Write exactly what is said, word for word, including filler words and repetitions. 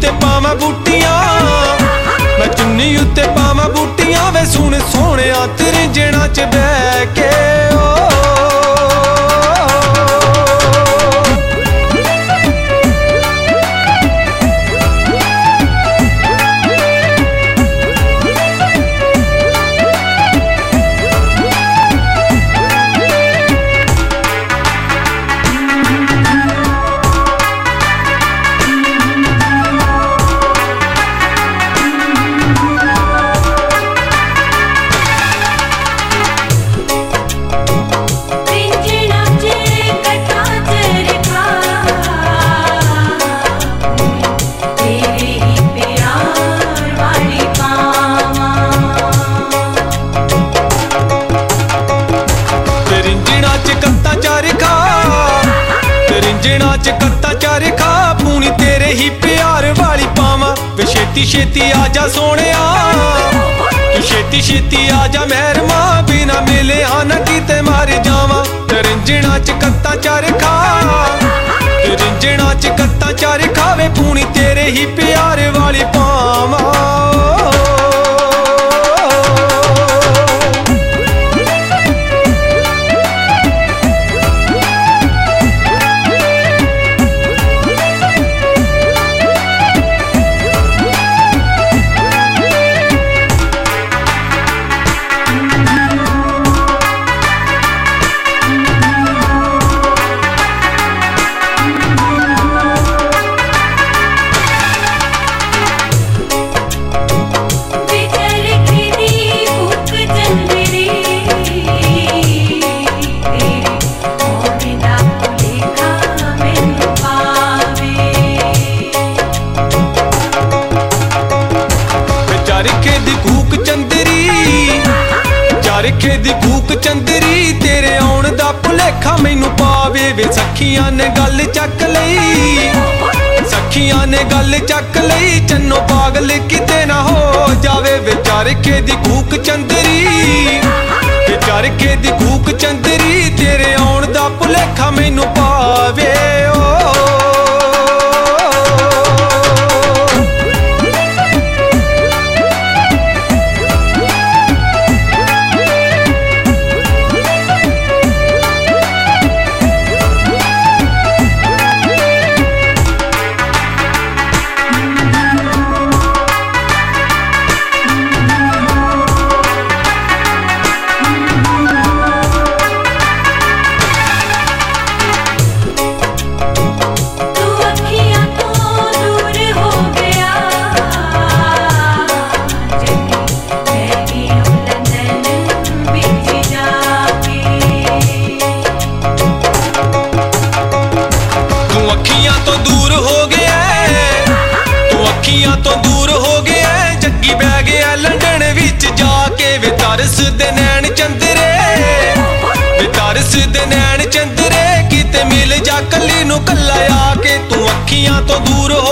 उत्ते पावां बूटियां, मैं चुन्नी उत्ते पावां बूटियां वे सुन सोहणिया तेरे जिणा च बह के। रिंजणा च कत्ता चार खा पूनी तेरे ही प्यार वाली पावां वे छेती छेती आजा सोहणिया, तू छेती छेती आजा मेहरमा बिना मिले आना किते मार जावां। रिंजणा च कत्ता चार खा रिंजणा च कत्ता चार खा वे पूनी तेरे ही प्यार वाली पावां। चारखे दी कूक चंदरी चारखे दी कूक चंदरी तेरे आउण दा भुलेखा मैनू पावे वे सखियां ने गल चक लई, सखियां ने गल चक लई चन्नो पागल किते ना हो जावे वे चारखे दी कूक चंदरी वे चारखे दी कूक चंदरी तेरे आउण दा भुलेखा मैनू पावे। ओ तो दूर हो गया तू अखियां तो दूर हो गया जग्गी बह गया लंडन विच जाके वे तरस दे नैन चंदरे वे तरस दे नैन चंदरे किते मिल जा कली नू कल्ला आके तू अखियां तो दूर हो